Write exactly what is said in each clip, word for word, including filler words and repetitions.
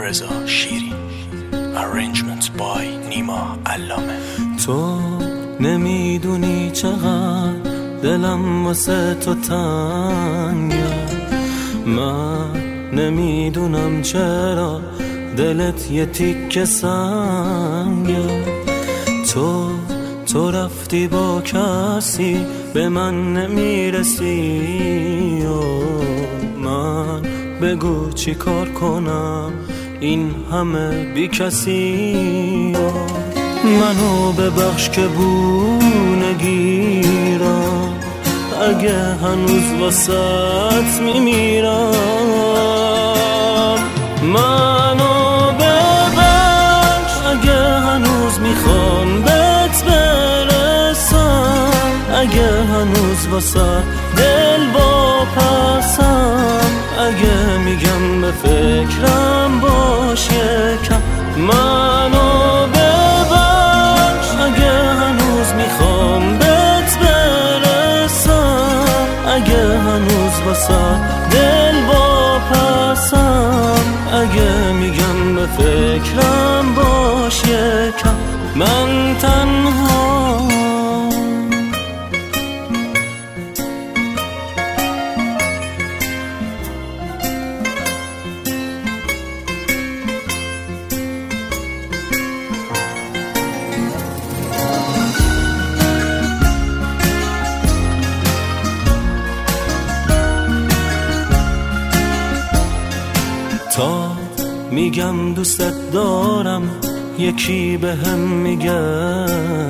رضا شیرین. Arrangement by نیما علامه. تو نمیدونی چقدر دلم واسه تو تنگه، من نمیدونم چرا دلت یه تیکه سنگه. تو تو رفتی با کسی به من نمیرسی و من بگو چی کار کنم این همه بی کسی. منو ببخش که بونه گیرم اگه هنوز واسط میمیرم. منو ببخش اگه هنوز میخوام بهت برسم، اگه هنوز واسط دل واپسم، اگه میگم به فکرم باش یکم. منو ببخش اگه هنوز میخوام بهت برسم، اگه هنوز واسه دل واپسم، اگه میگم به فکرم باش یکم. من تنها تا میگم دوستت دارم یکی به هم میگه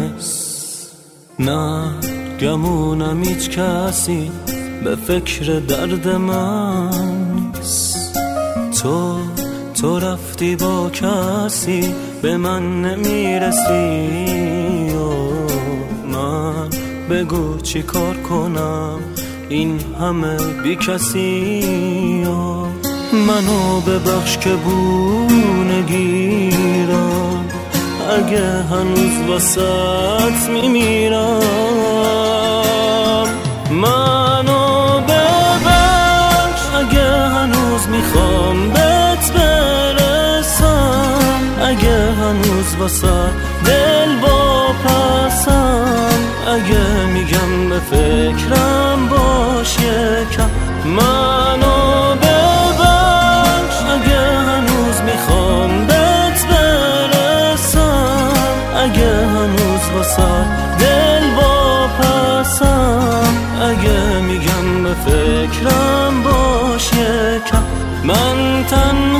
نه، گمونم هیچ کسی به فکر درد من نیست. تو تو رفتی با کسی به من نمیرسی و من بگو چی کار کنم این همه بی کسی. منو ببخش که بونه گیرم اگه هنوز واسط میمیرم. منو ببخش اگه هنوز میخوام بهت برسم، اگه هنوز واسط دل واپسم، اگه میگم به فکرم باش یکم. منو ببخش اگه هنوز میخوام بهت برسم، اگه هنوز واسه دل واپسم، اگه میگم به فکرم باش یکم. من تن